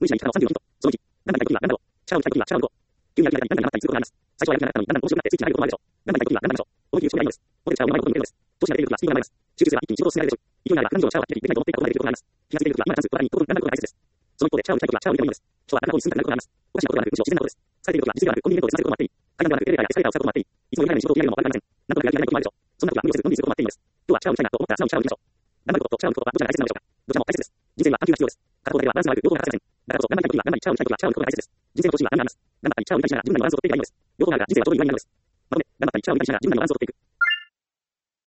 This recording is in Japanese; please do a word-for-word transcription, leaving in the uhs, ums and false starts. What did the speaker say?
無理しない力をさんじゅうよんヒント。そのいち、ガンダムに対抗期はガンダムを。シャアを打ちたい時はシャアを打とう。急にやりたいガンダムになったりすることがあります。最初はやる気がなかったのに、だんだん面白くなってついつい投げることもあるでしょう。ガンダムに対抗期はガンダムでしょう。こういう仕組みがいいのです。ポテチャーをうまいこと見るのです。都市が出ている時はスピードが上がります。集中すれば一気に仕事を進められるでしょう。勢いがあれば普段以上のシャアをはっきりできないと思っていたことができることがあります。気がついている時は今のチャンス、お互いにとことんガンダムことが大切です。その一方で、シャアを打ちたい時はシャアを入れてもいいのです。人は中をに進んだくなることがあります。おかしなことではなく、むしろ自然なことです。疲れている時は実技ではなくコンビニ弁当で済ませることもあっていい。階段ではなくエレベーターやエスカレーターを使うこともあっていい。いつもいらない仕事をやりながら使うこともあっていい。いつもいらないことを待っていることもあっていいのです。そんな時は何もするのみにすることもあっていい。いつもいらない仕事をやりながら何もすることもあっていいのです。今日はシャアを打ちたいなと思ったら素直にシャアを打ちましょう。頑張ることとシャアを打つことはどちらが大切なのでしょうか。どちらも大切です。人生は探求が必要です。片方だけではバランスが悪く、両方が欠かせません。だからこそ、頑張りたい時は頑張り、シャアを打ちたい時はシャアを打つことが大切です。人生の途中には頑張ります。頑張ったり、シャアを打ったりしながら自分なりのバランスを取っていけばいいのです。両方があるから人生はちょうどいい具合になるのです。まとめ、頑張ったり、シャアを打ったりしながら自分なりのバランスを取っていく。